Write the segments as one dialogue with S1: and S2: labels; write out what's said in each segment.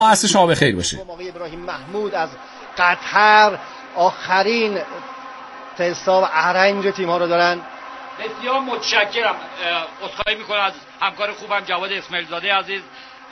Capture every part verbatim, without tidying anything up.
S1: عصر شما بخیر باشه.
S2: آقای ابراهیم محمود از قطر آخرین تستا و ارنج تیم ها رو دارن.
S3: بسیار متشکرم. عذرخواهی میکنم از همکار خوبم جواد اسماعیل زاده عزیز.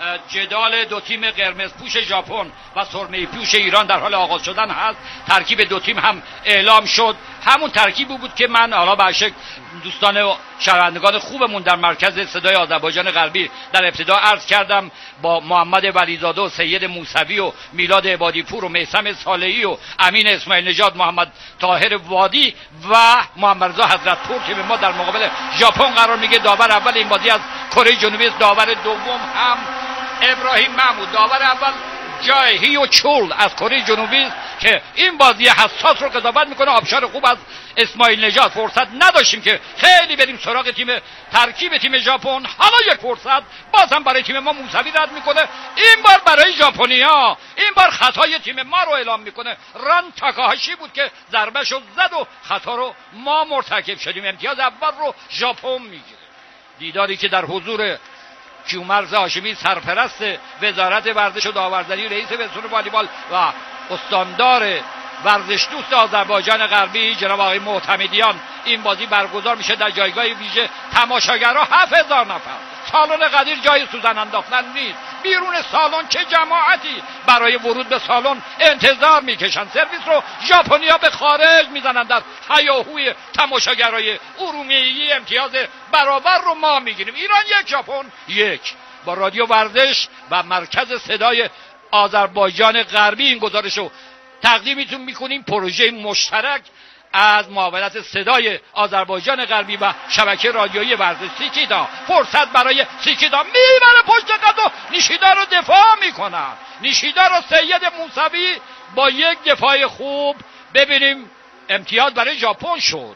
S3: جدال دو تیم قرمز پوش ژاپن و سرمه پوش ایران در حال آغاز شدن هست. ترکیب دو تیم هم اعلام شد، همون ترکیبی بود که من حالا به شکل دوستان و شنوندگان خوبمون در مرکز صدای آذربایجان غربی در ابتدا عرض کردم، با محمد ولیزاده و سید موسوی و میلاد عبادی پور و میثم صالحی و امین اسماعیل نژاد، محمد طاهر وادی و محمد رضا حضرت پور که به ما در مقابل ژاپن قرار میگه. داور اول این بازی از کره جنوبی است، داور دوم هم ابراهیم محمود، داور اول جای هیو چول از کره جنوبی که این بازی حساس رو قضاوت میکنه. آبشار خوب از اسماعیل نژاد. فرصت نداشتیم که خیلی بریم سراغ تیم ترکیب تیم ژاپن. حالا یک فرصت باز هم برای تیم ما موسوی رد میکنه، این بار برای ژاپنیا این بار خطای تیم ما رو اعلام میکنه. ران تاکاهاشی بود که ضربه شو زد و خطا رو ما مرتکب شدیم. امتیاز اول رو ژاپن میگیره. دیداری که در حضور کیومرث هاشمی سرپرست وزارت ورزش و داورداری، رئیس فدراسیون والیبال و استاندار ورزش دوست آذربایجان غربی جناب آقای معتمدیان، این بازی برگزار میشه در جایگاه ویژه تماشاگرها هفت هزار نفر. سالن قدیر جای سوزن انداختن نیست. بیرون سالن چه جماعتی برای ورود به سالن انتظار میکشن. سرویس رو ژاپنیا به خارج میزنن. در هیاهوی تماشاگرای ارومیه‌ای امتیاز برابر رو ما میگیریم. ایران یک، ژاپن یک. با رادیو ورزش و مرکز صدای آذربایجان غربی این گزارش رو تقدیمتون میکنیم. پروژه مشترک از معاونت صدای آذربایجان غربی و شبکه رادیویی ورزش. سیکیدا، فرصت برای سیکیدا، میبره پشت قد و نیشیدا رو دفاع میکنن. نیشیدا رو سید موسوی با یک دفاع خوب، ببینیم امتیاز برای ژاپن شد.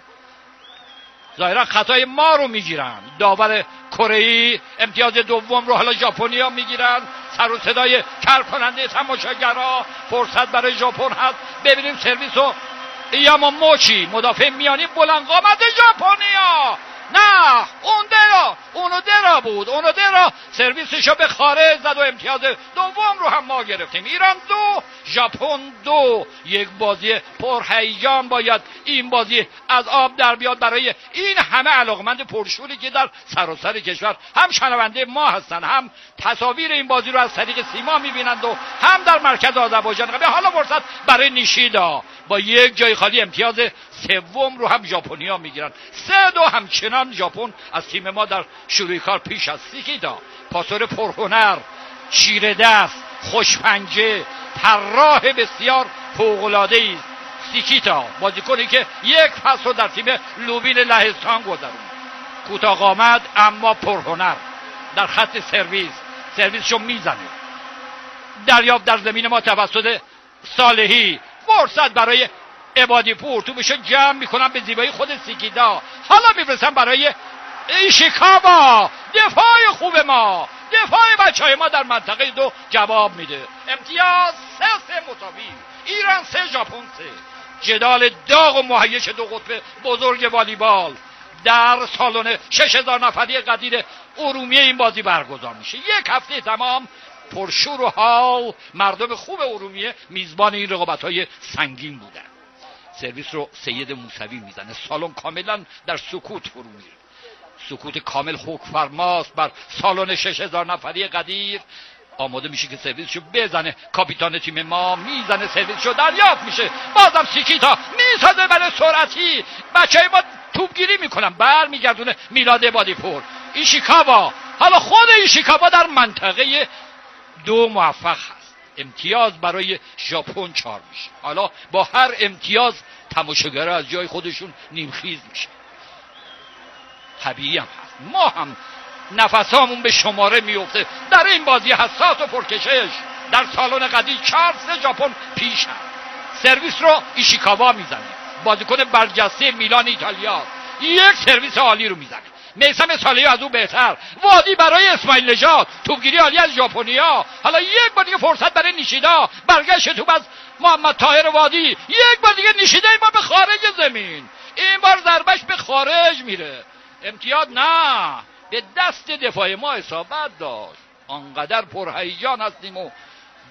S3: ظاهرا خطای ما رو میگیرن. داور کره‌ای امتیاز دوم رو حالا ژاپنیا میگیرن. سر و صدای کر تماشاگرها. فرصت برای ژاپن هست. ببینیم سرویس رو یاماموچی، مدافع میانی بلند قامت ژاپنیا. نه، اون درا اونو درا بود اونو درا سرویسشو به خارج زد و امتیاز دوم رو هم ما گرفتیم. ایران دو، ژاپن دو. یک بازی پرهیجان باید این بازی از آب در بیاد برای این همه علاقمند پرشوری که در سراسر کشور هم شنونده ما هستن، هم تصاویر این بازی رو از طریق سیما میبینند و هم در مرکز آذربایجان. به حالا فرصت برای نیشیدا با یک جای خالی امتیاز سوم رو هم ژاپنیا میگیرن. سه دو همچنان ژاپن از تیم ما در شروع کار پیش است. سیکیدا پاسور پرهنر، چیره دست، خوشپنجه، طراح بسیار فوق‌العاده‌ای است. سیکیتا بازیکنی که یک فصل رو در تیم لوبین لهستان گذروند. کوتاه قامت اما پرهنر. در خط سرویس سرویسشو میزنه. دریافت در زمین ما توسط صالحی. فرصت برای عبادی پور، تو بشه جمع میکنم به زیبایی خود سیکیدا. حالا میفرستم برای ایشیکاوا. دفاع خوب ما، دفاع بچه های ما در منطقه دو جواب میده. امتیاز سه سه مساوی. ایران سه، ژاپن سه. جدال داغ و مهیج دو قطب بزرگ والیبال در سالن شش هزار نفری قدیر ارومیه این بازی برگزار میشه. یک هفته تمام پرشور و حال مردم خوب ارومیه میزبان این رقابت‌های سنگین بودن. سرویس رو سید موسوی میزنه. سالن کاملا در سکوت فرو میره. سکوت کامل حکم فرماست بر سالن شش هزار نفری قدیر. آماده میشه که سرویسشو بزنه. کاپیتان تیم ما میزنه، سرویسشو دریافت میشه. بازم سیکیتا میسازه برای سرعتی. بچهای ما توپگیری میکنن، بر میگردونه میلاد عبادی پور. ایشیکاوا، حالا خود ایشیکاوا در منطقه دو موفق هست. امتیاز برای ژاپن چهار میشه. حالا با هر امتیاز تماشاگرها از جای خودشون نیمخیز میشه. طبیعی هم هست. ما هم نفسامون به شماره میفته در این بازی حساس و پرکشش. در سالن قدیر چهار سه ژاپن پیش هست. سرویس رو ایشیکاوا میزنه. بازیکن برجسته میلان ایتالیا یک سرویس عالی رو میزنه. میثم صالحی از او بهتر. وادی برای اسماعیل نژاد. توپگیری عالی از ژاپنیا. حالا یک بار دیگه فرصت برای نیشیدا. برگشت توپ از محمد طاهر وادی. یک بار دیگه نیشیدا، این بار به خارج زمین. این بار ضربش به خارج میره. امتیاز نه، به دست دفاع ما اصابت داشت. آنقدر پرهیجان هستیم و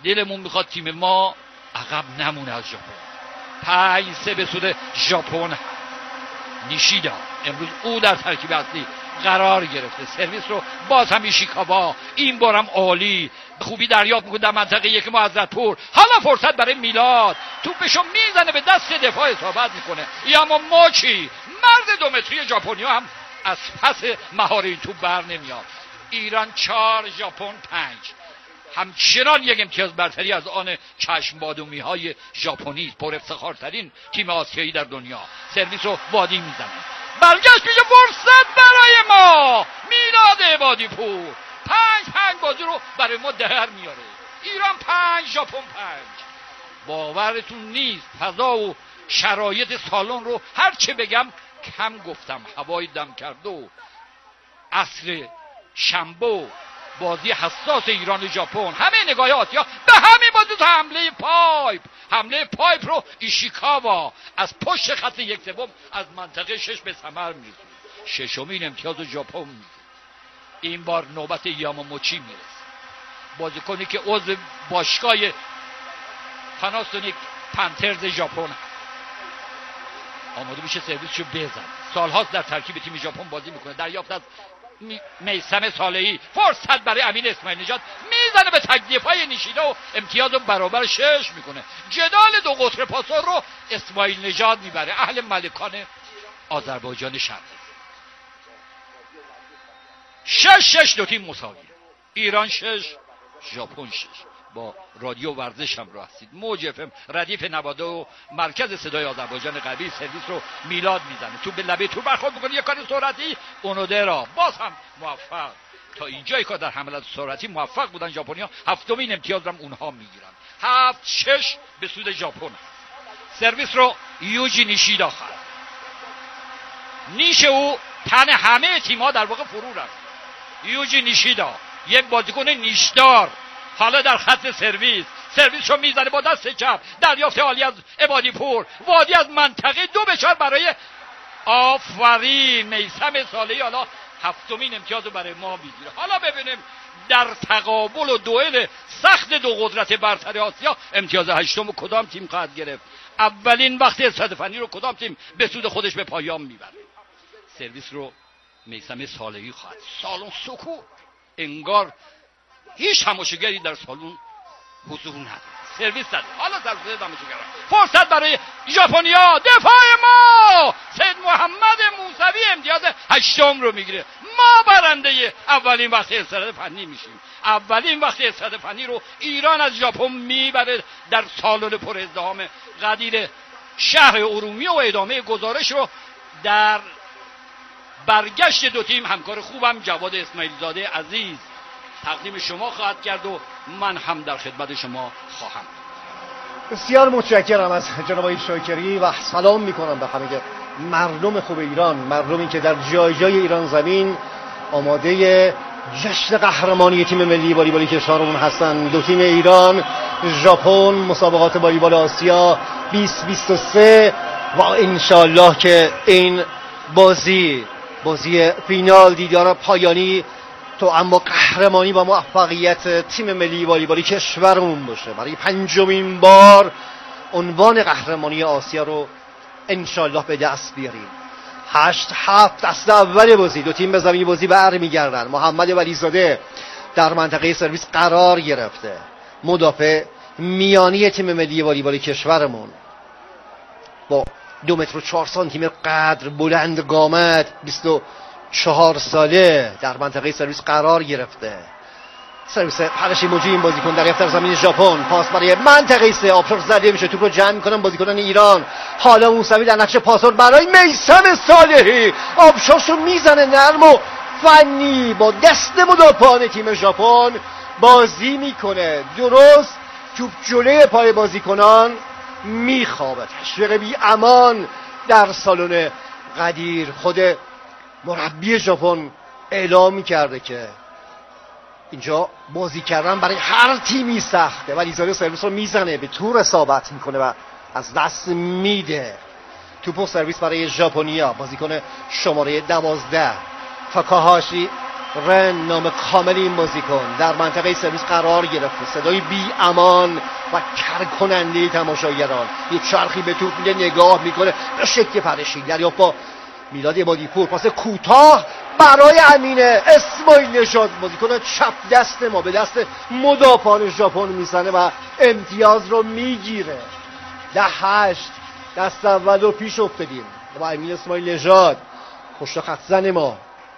S3: دلمون میخواد تیم ما عقب نمونه از ژاپن. پنج سه به سود ژاپن. نیشیدا امروز او در ترکیب اصلی قرار گرفته. سرویس رو باز هم ایشیکاوا این بارم عالی خوبی دریافت میکنه در منطقه یک معززت‌پور. حالا فرصت برای میلاد، توپشو میزنه به دست دفاع، اصابت میکنه. یاما موچی مرد دو متری ژاپنیا هم از پس مهار این توپ بر نمیاد. ایران چهار ژاپن پنج. همچنان یک امتیاز برتری از آن چشم بادومی های ژاپنی، پر افتخارترین تیم آسیایی در دنیا. سرویس رو وادی میزنه، برگشت میشه فرصت برای ما. میلاد عبادی پور پنج پنج بازی رو برای ما در میاره. ایران پنج ژاپن پنج. باورتون نیست فضا و شرایط سالن رو هر چه بگم کم گفتم. هوای دم کرده و عصر شنبه بازی حساس ایران و ژاپن، همه نگاه آسیا به همین بازی. تا حمله پایپ حمله پایپ رو ایشیکاوا از پشت خط یک سوم از منطقه شش به ثمر میرسونه. ششمین امتیاز ژاپن میگیره. این بار نوبت یاماموچی میرسه، بازیکنی که عضو باشگاه پاناسونیک پنترز ژاپن آماده میشه سرویسشو بزن. سالهاست در ترکیب تیم ژاپن بازی میکنه. دریافت از میثم صالحی، فرصت برای امین اسماعیل نژاد، میزنه به تک دفاع نیشیدا و امتیاز رو برابر شش میکنه. جدال دو قطر پاسور رو اسماعیل نژاد میبره، اهل ملکان آذربایجان شرقی. شش شش دو تیم مساوی. ایران شش ژاپن شش. با رادیو ورزش هم رو هستید. موج اف ام ردیف نود و مرکز صدای آذربایجان غربی. سرویس رو میلاد میزنه، تو به لبه تو برخورد میکنه، یک کار سرعتی اونودرا باز هم موفق. تا اینجای کار در حملات سرعتی موفق بودن ژاپنیا. هفتمین امتیاز هم اونها میگیرن. هفت شش به سود ژاپن. سرویس رو یوجی نیشیدا خورد. نیش او تن همه تیم‌ها در واقع فرو رفت. یوجی نیشیدا یک بازیکن نیشدار، حالا در خط سرویس. سرویس رو میزنه با دست چپ، دریافت عالی از عبادی پور، وادی از منطقه دو به چهار برای آفرین میثم صالحی. حالا هفتمین امتیاز رو برای ما میگیره. حالا ببینیم در تقابل و دوئل سخت دو قدرت برتر آسیا امتیاز هشتم و کدام تیم خواهد گرفت. اولین وقت استاد فنی رو کدام تیم به سود خودش به پایان میبره. سرویس رو میثم صالحی خواهد. سالن سکوت، انگار هیچ تماشاگری در سالن حضور نداره. سرویس زد. حالا سرسده تماشاگران. فرصت برای ژاپنیا. دفاع ما سید محمد موسوی امتیاز هشتم رو میگیره. ما برنده اولین وقت استاد فنی میشیم. اولین وقت استاد فنی رو ایران از ژاپن میبره در سالن پر ازدحام قدیر شهر ارومیه و ادامه گزارش رو در برگشت دو تیم همکار خوبم جواد اسماعیل زاده عزیز تقدیم شما خواهد کرد و من هم در خدمت شما خواهم.
S2: بسیار متشکرم از جناب آقای شاکری و سلام میکنم به همه مردم خوب ایران، مردمی که در جای جای ایران زمین آماده جشن قهرمانی تیم ملی والیبال کشورمون هستن. دو تیم ایران ژاپن مسابقات والیبال آسیا بیست بیست و سه و انشالله که این بازی بازی فینال دیدار پایانی تو اما قهرمانی با موفقیت تیم ملی والیبالی کشورمون باشه. برای پنجمین بار عنوان قهرمانی آسیا رو انشالله به دست بیاریم. هشت هفت دست اول بازی دو تیم به زمین بازی برمیگردن. محمد ولیزاده در منطقه سرویس قرار گرفته، مدافع میانی تیم ملی والیبال کشورمون با دو متر و چهار سانتی متر قدر، بلند قامت، بیست و چهار ساله در منطقه سرویس قرار گرفته. سرویس پرش موجی این بازیکن در اختر زمین ژاپن. پاس برای منطقه سه، آبشار زده میشه، توپ رو جمع میکنن بازیکنان ایران. حالا موسوی در نقش پاسور برای میثم صالحی، آبشارشو میزنه نرم و فنی، با دست مدافعان تیم ژاپن بازی میکنه. درست توپ جلوی پای بازیکنان میخوابه. تشویق بی امان در سالن قدیر. خود مربی ژاپن اعلام میکرده که اینجا بازی کردن برای هر تیمی سخته، ولی زاده سرویس رو میزنه، به تور اصابت میکنه و از دست میده. توپو سرویس برای ژاپنیا، بازیکن شماره دوازده تاکاهاشی رن نام کامل این بازیکن در منطقه سرویس قرار گرفته. صدای بی امان و کرکننده تماشاگران، یه چرخی به توپ میده، نگاه میکنه به شکل پرشی. دریافت با میلاد عبادی‌پور، پاس کوتاه برای امین اسماعیل نژاد، بازیکن چپ دست ما به دست مدافعان ژاپن میزنه و امتیاز رو میگیره. ده هشت دست اول رو پیش افتادیم و امین اسماعیل نژاد پشت خط زن ما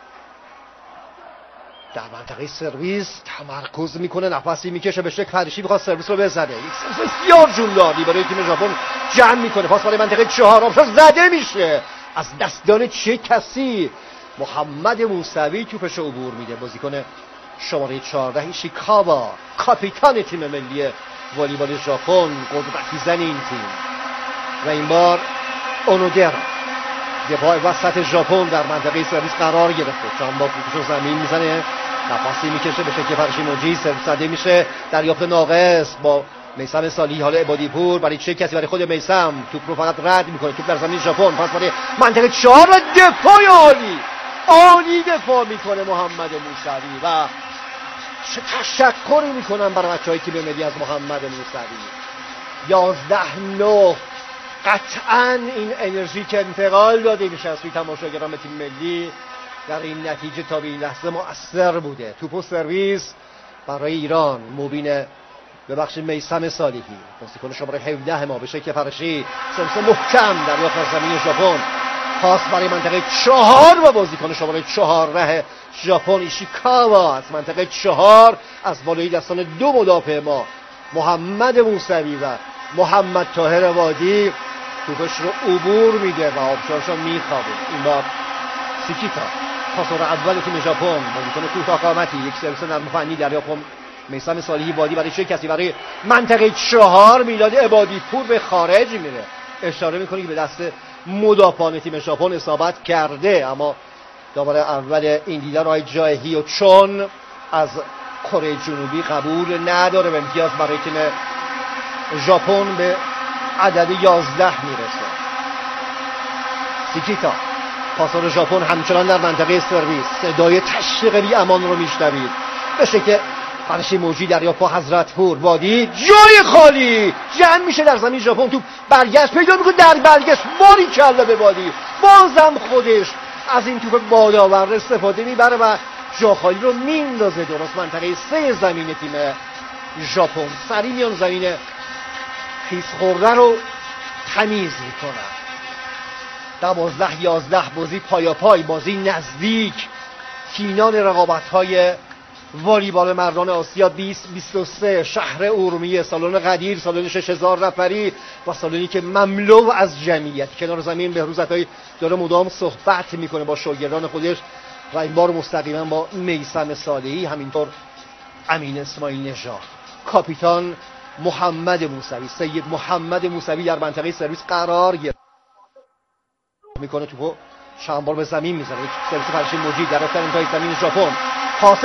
S2: در منطقه سرویس تمرکز میکنه، نفسی میکشه، به شکل پرشی میخواد سرویس رو بزنه. یک سرویس بسیار جونداری برای تیم ژاپن جمع میکنه. پاس برای منطقه چهار آبشار زده میشه از دستان چه کسی؟ محمد موسوی توپش رو عبور میده. بازیکن شماره چهارده ایشیکاوا، کاپیتان تیم ملی والیبال ژاپن، قدرتی زن این تیم. و این بار اونودر دفاع وسط ژاپن در منطقه سرویس قرار گرفته. چند با توپش رو زمین میزنه، نفسی میکشه، به شکل پرشی موجی سرویس زده میشه. دریافت ناقص با میثم صالحی، حالا عبادی‌پور برای چه کسی؟ برای خود میثم. توپ رو فقط رد میکنه. توپ در زمین ژاپن، پاس برای منطقه چهار و دفاع عالی عالی دفاع میکنه محمد موسوی و چه تشکری میکنم برای بچهای تیم ملی از محمد موسوی. یازده نه قطعاً این انرژی که انتقال داده میشه از سوی تماشاگران به تیم ملی در این نتیجه تا به این لحظه مؤثر بوده. توپ و سرویس برای ایران، مبین ببخشید میثم صالحی، بازیکن شماره هفده ما، به شکل پرشی سمسه محکم در یافتن زمین ژاپن. پاس برای منطقه چهار و بازیکن شماره چهارده ژاپن ایشیکاوا از منطقه چهار از بالای دستان دو مدافع ما محمد موسوی و محمد طاهر وادی توپش رو عبور میده و آبشارش رو میخوابه. این بار سیکیتا، پاسور اول تیم ژاپن، بازیکن کوتاه قامتی، یک سرویس نرم فنی دریافت میثم صالحی وادی برای چه کسی؟ برای منطقه چهار میلاد عبادی‌پور به خارج میره. اشاره میکنه که به دست مدافعان تیم ژاپن اصابت کرده، اما داور اول این دیدار های جایهی و چون از کره جنوبی قبول نداره و امتیاز برای تیم ژاپن به عدد یازده میرسه. سیکیتا، پاسور ژاپن همچنان در منطقه سرویس، صدای تشویق بی امان رو میشنوید. به شکل پرشی موجی دریافت با حضرتپور، وادی جای خالی جمع میشه در زمین ژاپن. تو برگشت پیدا میکنه، در برگشت باری کلا به وادی، بازم خودش از این توپ بادآور استفاده میبره و جا خالی رو میندازه درست منطقه سه زمین تیم ژاپن. سری میان زمین خیس خورده رو تمیز میکنن. دوازده یازده بازی پایا پای، بازی نزدیک، فینال رقابت‌های والیبال مردان آسیا بیست بیست و سه، شهر ارومیه، سالن قدیر، سالن شش هزار نفری و سالنی که مملو از جمعیت. کنار زمین بهروز عطایی داره مدام صحبت میکنه با شاگردان خودش و این بار مستقیما با میثم صالحی، همینطور امین اسماعیل نژاد. کاپیتان محمد موسوی، سید محمد موسوی در منطقه سرویس قرار گرفت میکنه، توپو چند بار به زمین میزنه. یک سرویس پرشی مجید در افتر انتهای زمین ژاپن، پاس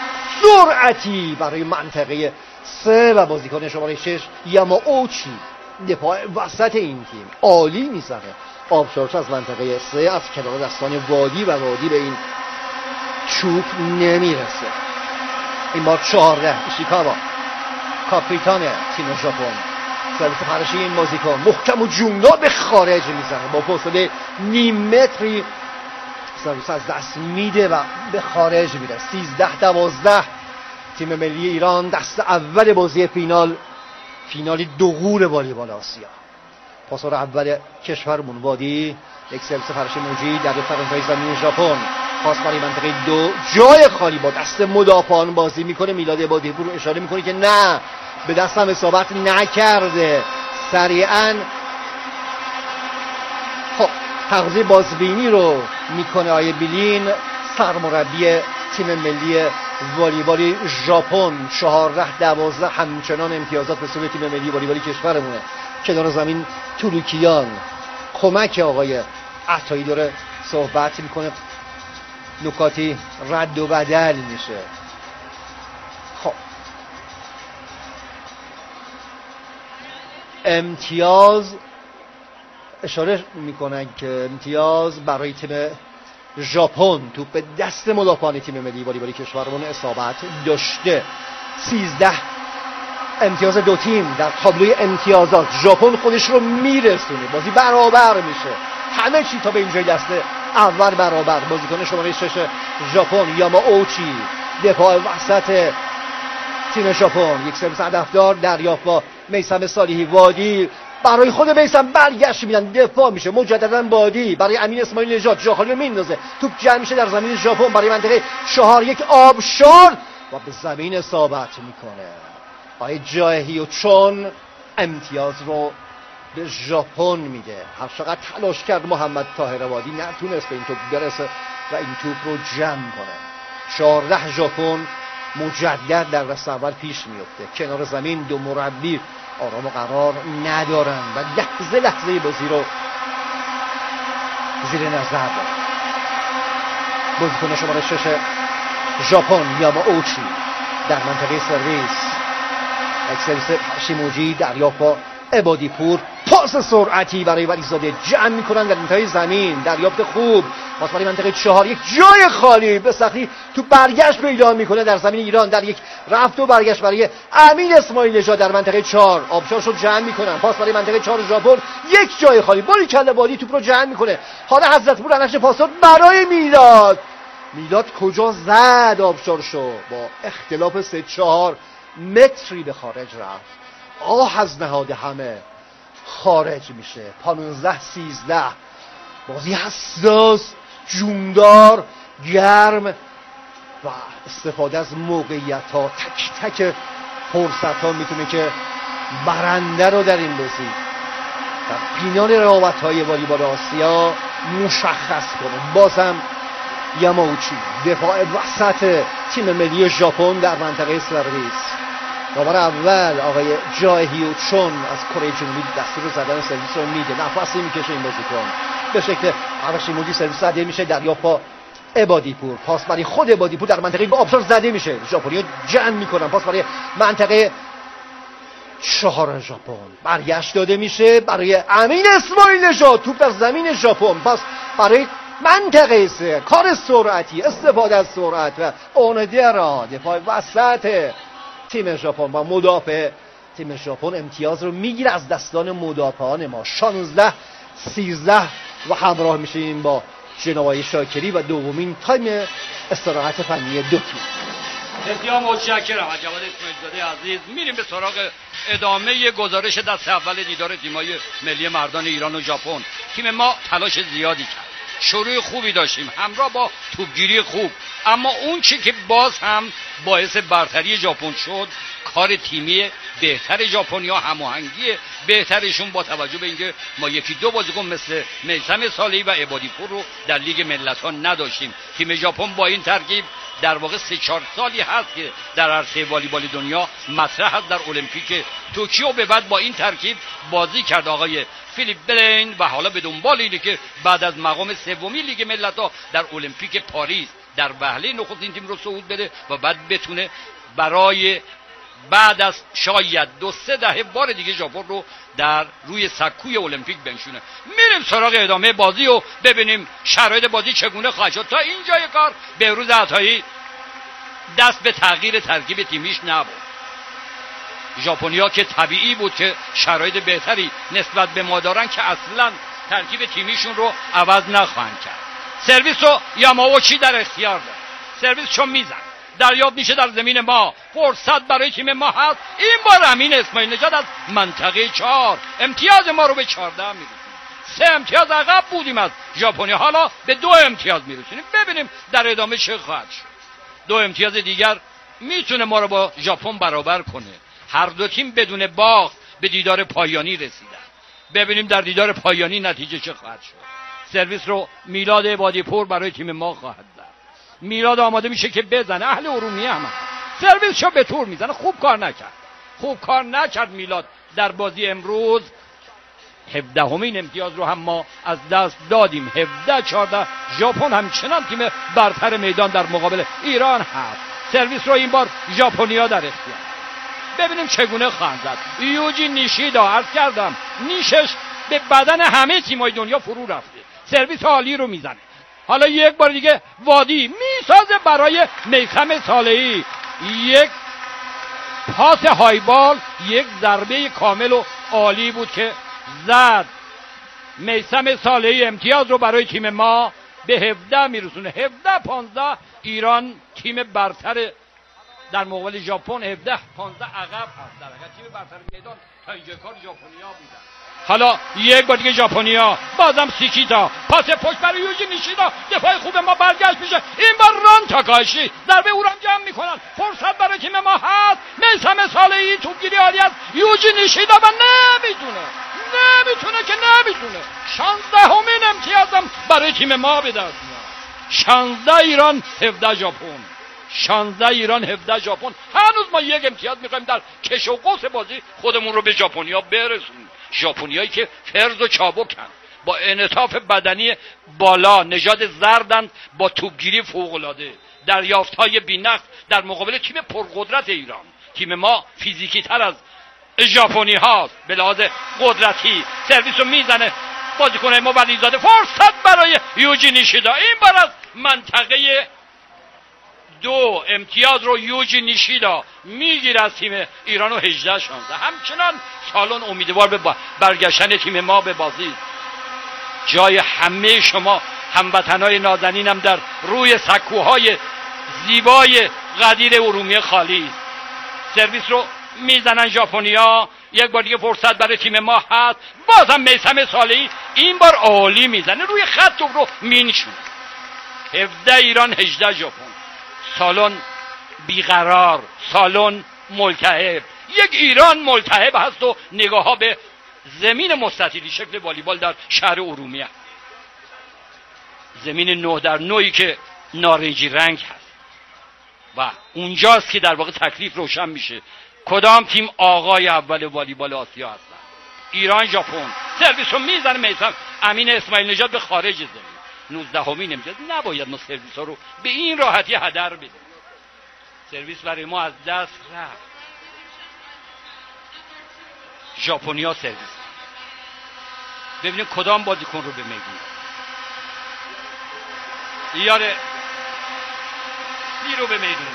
S2: سرعتی برای منطقه سه و بازیکن شماره شش یاماوچی، دفاع وسط این تیم عالی میزنه. آبشارش از منطقه سه از کنار دستان وادی و وادی به این چوب نمیرسه. این بار چهارده ایشیکاوا، کاپیتان تیم ژاپن، سرویس پرشی این بازیکن محکم و جوندار به خارج میزنه، با فاصله نیم متری سرویس از دست میده و به خارج میره. سیزده دوازده تیم ملی ایران دست اول بازی فینال، فینال دوغور والیبال آسیا. پاسور اول کشورمون وادی، یک سرویس پرشی موجی در فرانسوی زمین ژاپن، پاس برای منطقه دو، جای خالی با دست مدافعان بازی میکنه. میلاد عبادی‌پور رو اشاره میکنه که نه، به دستم اصابت نکرده. سریعا خب تغذیه بازبینی رو میکنه آیه بیلین، سرمربی تیم ملی والیبال ژاپن. چهارده دوازده همچنان امتیازات به سوی تیم ملی والیبال کشورمونه. کنار زمین تولوکیان، کمک آقای عطایی داره صحبت میکنه، نکاتی رد و بدل میشه. خب امتیاز اشاره میکنن که امتیاز برای تیم ژاپن توپ به دست مدافعان تیم ملی والیبال کشورمون اصابت داشته. سیزده امتیاز دو تیم در تابلوی امتیازات. ژاپن خودش رو میرسونه، بازی برابر میشه، همه چی تا به اینجای دسته اول برابر. بازیکن شماره شش ژاپن یاماوچی، دفاع وسط تیم ژاپن، یک سرویس هدفدار دریافت با میثم صالحی. وادی برای خود میثم برگشت میدن، دفاع میشه مجددا. وادی برای امین اسماعیل نژاد، جا خالی رو میندازه، توپ جمع میشه در زمین ژاپن برای منطقه چهار. یک آبشار و به زمین اصابت میکنه. آقای جاهیو چون امتیاز رو به ژاپن میده. هر چقدر تلاش کرد محمد طاهر وادی نتونست به این توپ برسه و این توپ رو جمع کنه. چهارده ژاپن مجدد در دست اول پیش میفته. کنار زمین دو مربی آرام و قرار ندارن و لحظه لحظه بازی رو زیر نظر دارن. بازیکن شماره شش ژاپن یاماوچی در منطقه سرویس، یک سرویس شیموجی دریافت با عبادی پور، پاس سرعتی برای ولیزاده، جمع میکنن در انتهای زمین، دریافت خوب، پاس برای منطقه چهار، یک جای خالی به سختی تو برگشت پیدا میکنه در زمین ایران، در یک رفت و برگشت برای امین اسماعیل نژاد در منطقه چهار. آبشارشو جمع میکنن، پاس برای منطقه چهار ژاپن، یک جای خالی، باری کله بادی توپ رو جمع میکنه. حالا حضرت پور نقش پاس برای میلاد. میلاد کجا زد آبشارشو، با اختلاف سه چهار متری به خارج رفت. آه از نهاد همه خارج میشه. پانزده سیزده بازی حساس، جوندار، گرم و استفاده از موقعیت ها، تک تک فرصت ها میتونه که برنده رو در این بازی در فینال رقابت های والیبال آسیا مشخص کنه. بازم یاماوچی دفاع وسط تیم ملی ژاپن در منطقه سرویس. داور اول آقای جاهیو چون از کره جنوبی دستور رو زدن سرویس رو میده، نفسی میکشه این بازیکن به شکل عباشیمودی. سرویس زده میشه دریافت با عبادی پور، پاس برای خود عبادی پور در منطقه به آبشار زده میشه. ژاپنی‌ها جمع میکنن، پاس برای منطقه چهار ژاپن برگشت داده میشه برای امین اسماعیل نژاد. توپ در زمین ژاپن، پاس برای منطقه سه، کار سرعتی، استفاده از سرعت و اونودرا دفاع وسط تیم ژاپن با مدافع تیم ژاپن امتیاز رو میگیره از دستان مدافعان ما. شانزده سیزده و همراه میشیم با جناب شاکری و دومین تایم استراحت فنی دو تیم.
S3: بسیار متشکرم از جواد اسماعیلزاده عزیز. میریم به سراغ ادامه گزارش دست اول دیدار تیم‌های ملی مردان ایران و ژاپن. تیم ما تلاش زیادی کرد، شروع خوبی داشتیم همراه با توپگیری خوب، اما اون چی که باز هم باعث برتری ژاپن شد کار تیمی بهتر ژاپنیا، هماهنگی بهترشون با توجه به اینکه ما یکی دو بازیکن مثل میثم صالحی و عبادی پور رو در لیگ ملت‌ها نداشتیم. تیم ژاپن با این ترکیب در واقع سه چهار سالی هست که در عرصه والیبال دنیا مطرح است. در المپیک توکیو به بعد با این ترکیب بازی کرد آقای فیلیپ بلین و حالا به دنبال اینه که بعد از مقام سومی لیگ ملت‌ها در المپیک پاریس در وهله نخستین تیم رو صعود بده و بعد بتونه برای بعد از شاید دو سه دهه بار دیگه ژاپن رو در روی سکوی المپیک بنشونه. میریم سراغ ادامه بازی و ببینیم شرایط بازی چگونه خواهد شد. تا اینجای کار بهروز عطایی دست به تغییر ترکیب تیمیش نبود. ژاپنیا که طبیعی بود که شرایط بهتری نسبت به ما دارن که اصلا ترکیب تیمیشون رو عوض نخواهند کرد. سرویس رو یاماوچی در اختیار داره، سرویس چون میزن دریافت میشه در زمین ما، فرصت برای تیم ما هست. این بار امین اسماعیل نژاد از منطقه چهار امتیاز ما رو به چهارده میرسونیم. سه امتیاز عقب بودیم از ژاپنیا، حالا به دو امتیاز میرسونیم. ببینیم در ادامه چه خواهد شد. دو امتیاز دیگر میتونه ما رو با ژاپن برابر کنه. هر دو تیم بدون باخت به دیدار پایانی رسیدن. ببینیم در دیدار پایانی نتیجه چه خواهد شد. سرویس رو میلاد عبادی پور برای تیم ما خواهد داد. میلاد آماده میشه که بزنه، اهل ارومیه هم سرویس شو به تور میزنه. خوب کار نکرد، خوب کار نکرد میلاد در بازی امروز. هفدهمین امتیاز رو هم ما از دست دادیم. هفده چهارده ژاپن همچنان تیم برتر میدان در مقابل ایران هست. سرویس رو این بار ژاپنیا در اختیار. ببینیم چگونه خواهند زد. یوجی نیشیدا عرض کردم نیشش به بدن همه تیم‌های دنیا فرو رفته. سرویس عالی رو میزنه، حالا یک بار دیگه وادی میسازه برای میثم صالحی، یک پاس هایبال، یک ضربه کامل و عالی بود که زد. میثم صالحی امتیاز رو برای تیم ما به هفده میرسونه. هفده پانزده ایران تیم برتر در مقابل ژاپن هفده پانزده عقب هست. در حقیقت تیم برتر میدان تا اینجا کار ژاپنیا بودن. حالا یک بار دیگه ژاپنیا، بازم سیکیتا، پاس پشت برای یوجی نیشیدا، دفاع خوب ما برگشت میشه. این بار ران تاکاشی ضربه او را جمع میکنن. فرصت برای تیم ما هست. میثم صالحی توپگیری عالی از یوجی نیشیدا و نمیتونه نمیتونه که نمیتونه. شانزدهمین امتیازم برای تیم ما به دست میاد. شانزده ایران هفده ژاپن. شانزده ایران هفده ژاپن. هنوز ما یک امتیاز میخوایم در کش و قوس بازی خودمون رو به ژاپنیا برسونیم. ژاپنیایی که فرز و چابکن، با انعطاف بدنی بالا، نژاد زردن، با توپگیری فوق‌العاده، دریافت‌های بی‌نقص در مقابل تیم پرقدرت ایران. تیم ما فیزیکی تر از ژاپنی هاست به لحاظ قدرتی. سرویس رو میزنه بازیکن ما ولیزاده. فرصت برای یوجی نیشیدا. این بار از منطقه دو امتیاز رو یوجی نیشیدا میگیره از تیم ایران و هجده شانزده. همچنان سالن امیدوار به برگشتن تیم ما به بازی. جای همه شما هموطنای نازنینم در روی سکوهای زیبای قدیر ارومیه خالی. سرویس رو میزنن ژاپنیا. یک بار دیگه فرصت برای تیم ما هست. بازم میثم صالحی این بار عالی میزنه، روی خط رو مینشونه. هفده ایران هجده ژاپن. سالن بیقرار، سالن ملتهب. یک ایران ملتهب هست و نگاه ها به زمین مستطیلی شکل والیبال در شهر ارومیه، زمین نه در نهی که نارنجی رنگ هست و اونجاست که در واقع تکلیف روشن میشه کدام تیم آقای اول والیبال آسیا هستن. ایران ژاپن. سرویس رو میزنه میثم امین اسماعیل نژاد به خارج زمین. نوزدهمین امتیاز. نباید ما سرویس ها رو به این راحتی هدر بدیم. سرویس برای ما از دست رفت. ژاپنیا سرویس. ببینید کدام بازیکن رو به میدون. یاره سی رو به میدون.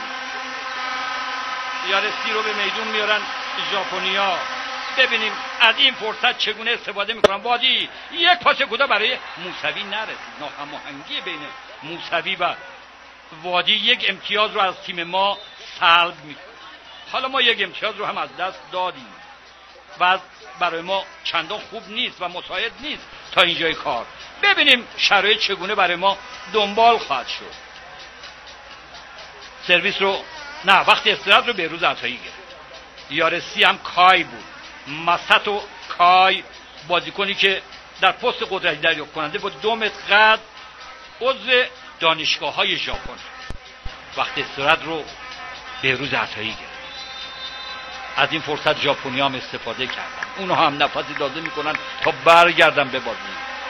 S3: یاره سی رو به میدون میارن ژاپنیا. ببینیم از این فرصت چگونه استفاده میکنن. وادی یک پاس کوتاه برای موسوی نرسید. ناهماهنگی بین موسوی و وادی یک امتیاز رو از تیم ما سلب میکنه. حالا ما یک امتیاز رو هم از دست دادیم و برای ما چندان خوب نیست و مساعد نیست تا اینجای کار. ببینیم شرایط چگونه برای ما دنبال خواهد شد. سرویس رو نه وقتی استراحت رو بهروز عطایی گرفت. یارسی هم کای بود. مسطو کای بازیکنی که در پست قدرتی دریافت کننده با دو متر قد عضو دانشگاه های ژاپن. وقتی استراحت رو بهروز عطایی گرفت. از این فرصت ژاپنی هم استفاده کردن. اونها هم نفسی لازم میکنن تا برگردن به بازی.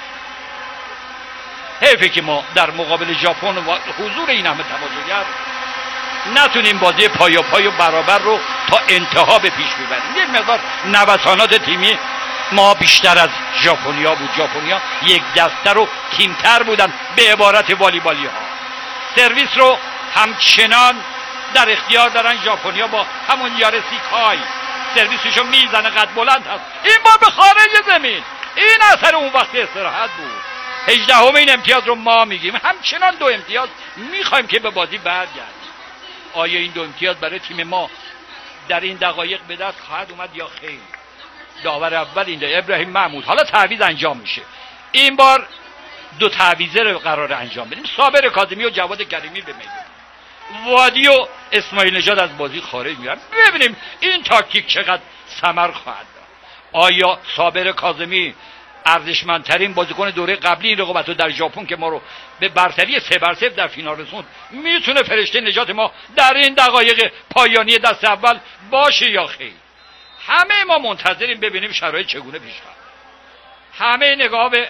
S3: حیفه که ما در مقابل ژاپن و حضور این همه تماشاگر نتونیم بازی پایا پای و برابر رو تا انتها به پیش ببریم. یک مقدار نوسانات تیمی ما بیشتر از ژاپنیا بود. ژاپنیا یک دسته رو تیمتر بودن به عبارت والیبالی ها. سرویس رو همچنان در اختیار دارن ژاپنیا با همون یارسی کای. سرویسشو میزنه قد بلند هست. این بار به خارج زمین. این اثر اون وقت استراحت بود. هجدهمین امتیاز رو ما میگیم. همچنان دو امتیاز میخوایم که به بازی برگردیم. آیا این دو امتیاز برای تیم ما در این دقایق به دست خواهد اومد یا خیر؟ داور اول اینجا ابراهیم محمود. حالا تعویض انجام میشه. این بار دو تعویضه رو قرار انجام بدیم. صابر کاظمی و جواد کریمی به میدون. وادی و اسماعیل نژاد از بازی خارج میرن. ببینیم این تاکتیک چقدر ثمر خواهد داد. آیا صابر کاظمی ارزشمندترین بازیکن دوره قبلی این رقابت رو در ژاپن که ما رو به برتری سه بر صفر در فینال رسوند میتونه فرشته نجات ما در این دقایق پایانی دست اول باشه یا خیر؟ همه ما منتظریم ببینیم شرایط چگونه پیش رفت. همه نگاه به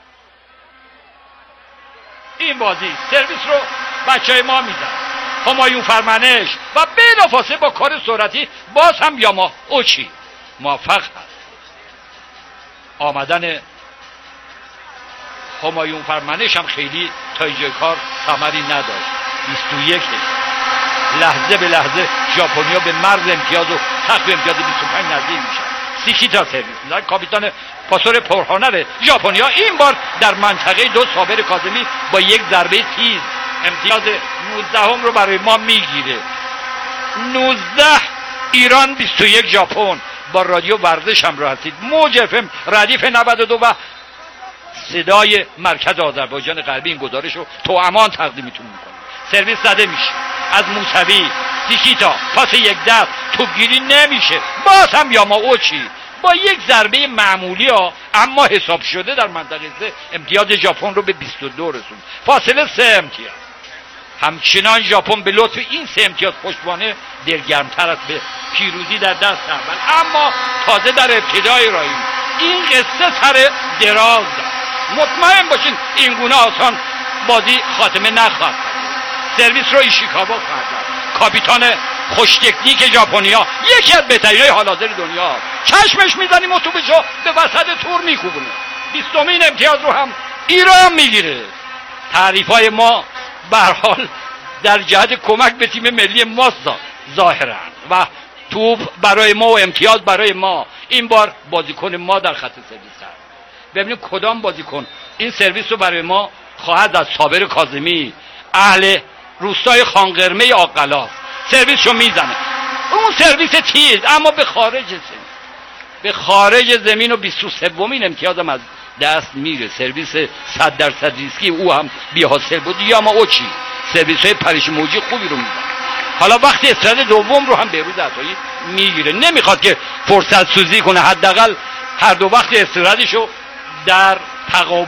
S3: این بازی. سرویس رو بچهای ما میزن. همایون فرمانش و بلافاصله با کار سرعتی باز هم یاما اوچی موفق هست. آمدن همایون فرمانش هم خیلی تا اینجای کار ثمری نداشت. بیست و یک لحظه به لحظه ژاپنیا به مرز امتیاز و سقف امتیاز بیست و پنج نزدیک میشن. سیکیتا سرویس میدن. کاپیتان پاسور پرهنر ژاپنیا این بار در منطقه دو صابر کاظمی با یک ضربه تیز امتیاز نوزده هم رو برای ما میگیره. نوزده ایران، بیست و یک ژاپن. با رادیو ورزش هم رو هستید. موج اف ام ردیف نود و دو و صدای مرکز آذربایجان غربی این گزارش رو تو امان تقدیمتون میکنه. سرویس زده میشه از موسوی. سیکیتا پاس یک دست توپگیری نمیشه. باز هم یاماوچی با یک ضربه معمولی ها اما حساب شده در منطقه سه امتیاز ژاپن رو به بیست و دو رسوند. فاصله سه امتیاز. همچنان ژاپن به لطف این سه امتیاز پشتوانه دلگرمتر است به پیروزی در دست اول. اما تازه در ابتدای راهی این قصه سر دراز دارد. مطمئن باشین این گونه آسان بازی خاتمه نخواهد. سرویس رو ایشیکاوا خواهد داد. کاپیتان خوش تکنیک ژاپنیا، یکی از بهترینای حال حاضر دنیا، چشمش میزنیم اتوبشو به وسط تور میکوبونه. بیستمین امتیاز رو هم ایران میگیره. تعریفای ما به هر حال در جهت کمک به تیم ملی ما ظاهرا و توپ برای ما و امتیاز برای ما. این بار بازیکن ما در خط سرویس هست. ببینیم کدام بازیکن این سرویس رو برای ما خواهد از. صابر کاظمی اهل روستای خانقرمه آقلاس سرویس رو میزنه. اون سرویس تیز اما به خارج زمین به خارج زمین و بیست و سومین امتیازم از دست میره. سرویس صد درصد ریسکی او هم بی حاصل بود. یاماوچی سرویس های پریش موجی خوبی رو میزنه. حالا وقتی استراد دوم رو هم بهروز عطایی میگیره. نمیخواد که فرصت سوزی کنه، حداقل هر دو وقت استرادشو در تقابل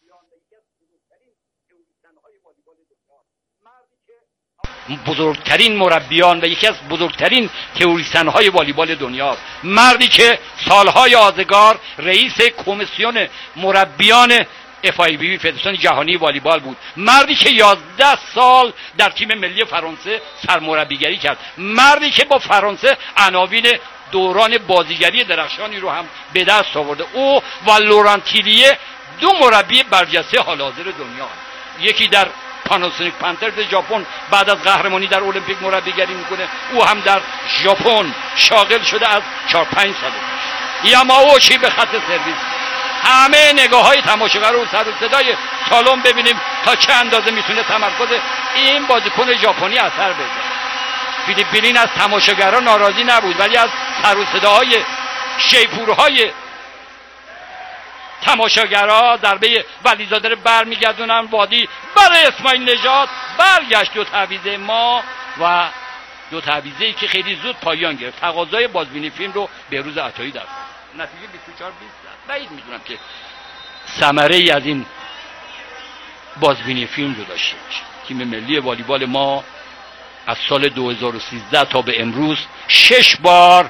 S3: بزرگترین مربیان و یکی از بزرگترین تئوریسین های والیبال دنیا، مردی که سالهای آزگار رئیس کمیسیون مربیان اف آی بی فدراسیون جهانی والیبال بود، مردی که یازده سال در تیم ملی فرانسه سرمربیگری کرد، مردی که با فرانسه عناوین دوران بازیگری درخشانی رو هم به دست آورده. او و لوران تیلیه دو مربی برجسته حال حاضر دنیا، یکی در پاناسونیک پانترز ژاپن بعد از قهرمانی در المپیک مربیگری میکنه، او هم در ژاپن شاغل شده از چهار پنج سال. یاماوچی به خط سرویس. همه نگاه های تماشاگر رو سر و صدای سالن ببینیم تا چه اندازه میتونه تمرکز این بازیکن ژاپنی اثر بذاره. فیلیپ بلین از تماشاگران ناراضی نبود، ولی از سر و صداهای شیپورهای تماشاگرها ضربه ولیزاده رو برمیگردونن وادی برای اسماعیل نژاد. برگشت دو تعویض ما و دو تعویضی که خیلی زود پایان گرفت. تقاضای بازبینی فیلم رو بهروز عطایی داد. نتیجه بیست و چهار بیست. بعید میدونم که ثمره ای از این بازبینی فیلم رو داشته باشه. تیم ملی والیبال ما از سال دو هزار و سیزده تا به امروز شش بار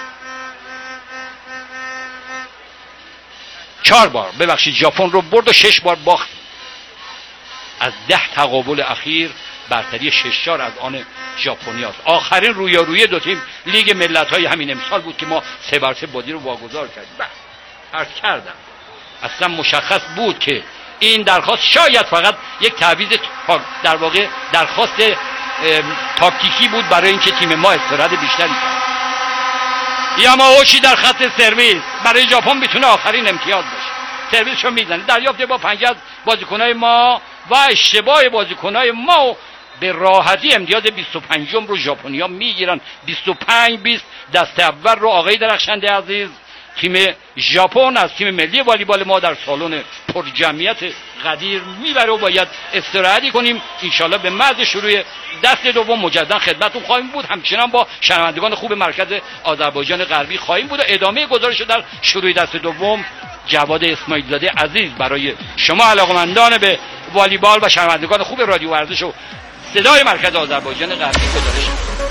S3: چهار بار ببخشید ژاپن رو برد و شش بار باخت. از ده تقابل اخیر برتری شش چهار از آن ژاپنیاست. آخرین رویارویی دو تیم لیگ ملت‌های همین امسال بود که ما سه بر سه بازی رو واگذار کردیم. عرض کردم اصلا مشخص بود که این درخواست شاید فقط یک تعویض در واقع درخواست تاکتیکی بود برای اینکه تیم ما استراحت بیشتری کنه. یاماوچی در خط سرویس برای ژاپن میتونه آخرین امتیاز باشه. سرویسشو میزنه. دریافت با پنجه از بازیکنای ما و اشتباه بازیکنای ما به راحتی امتیاز بیست و پنجم رو ژاپنیا میگیرن. بیست و پنج بیست. دست اول رو آقای درخشنده عزیز تیم ژاپن از تیم ملی والیبال ما در سالن پر جمعیت قدیر میبره و باید استراحتی کنیم. انشالله به محض شروع دست دوم مجددا خدمتتون خواهیم بود. همچنان با شنوندگان خوب مرکز آذربایجان غربی خواهیم بود و ادامه گزارش در شروع دست دوم جواد اسماعیل زاده عزیز برای شما علاقمندان به والیبال و شنوندگان خوب رادیو ورزش و صدای مرکز آذربایجان غربی گزارش